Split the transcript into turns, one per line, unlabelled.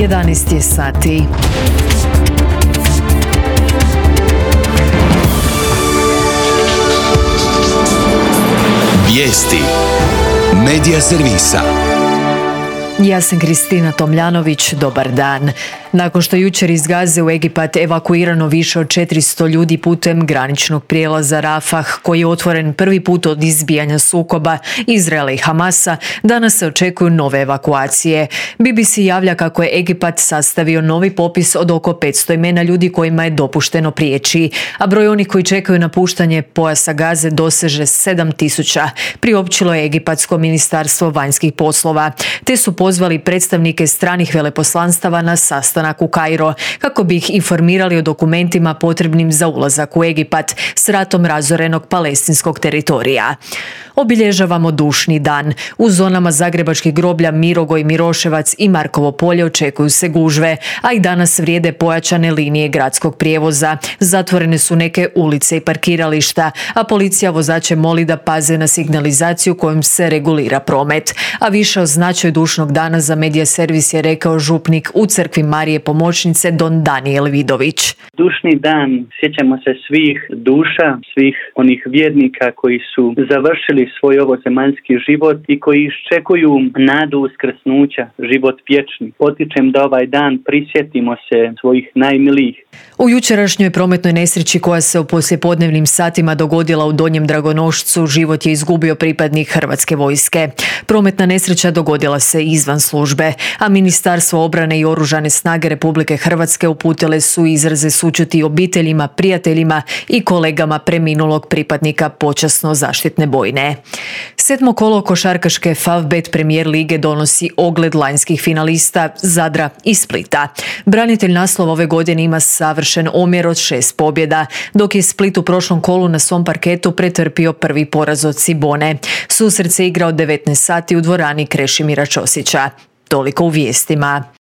11 je sati.
Vijesti Medija servisa.
Ja sam Kristina Tomljanović, dobar dan. Nakon što jučer iz Gaze u Egipat evakuirano više od 400 ljudi putem graničnog prijelaza Rafah, koji je otvoren prvi put od izbijanja sukoba Izraela i Hamasa, danas se očekuju nove evakuacije. BBC javlja kako je Egipat sastavio novi popis od oko 500 imena ljudi kojima je dopušteno prijeći, a broj onih koji čekaju napuštanje pojasa Gaze doseže 7.000, priopćilo je Egipatsko ministarstvo vanjskih poslova, te su pozvali predstavnike stranih veleposlanstava na sastanak u Kairo kako bi ih informirali o dokumentima potrebnim za ulazak u Egipat s ratom razorenog palestinskog teritorija. Obilježavamo dušni dan. U zonama zagrebačkih groblja Mirogoj, Miroševac i Markovo polje očekuju se gužve, a i danas vrijede pojačane linije gradskog prijevoza. Zatvorene su neke ulice i parkirališta, a policija vozače moli da paze na signalizaciju kojom se regulira promet. A više o značaju dušnog dana za Medija servis je rekao župnik u crkvi Marije Pomoćnice don Danijel Vidović.
Dušni dan, sjećamo se svih duša, svih onih vjernika koji su završili svoj ovozemaljski život i koji iščekuju nadu uskrsnuća, život vječni. Potičem da ovaj dan prisjetimo se svojih najmilijih.
U jučerašnjoj prometnoj nesreći koja se u poslijepodnevnim satima dogodila u Donjem Dragonošcu, život je izgubio pripadnik Hrvatske vojske. Prometna nesreća dogodila se izvan službe, a Ministarstvo obrane i Oružane snage Republike Hrvatske uputile su izraze sućuti obiteljima, prijateljima i kolegama preminulog pripadnika počasno zaštitne bojne. 7. kolo košarkaške Favbet Premier lige donosi ogled lanjskih finalista Zadra i Splita. Branitelj naslova ove godine ima savršen omjer od 6 pobjeda, dok je Split u prošlom kolu na svom parketu pretrpio prvi poraz od Cibone. Susret se igrao 19 sati u dvorani Krešimira Ćosića. Toliko u vijestima.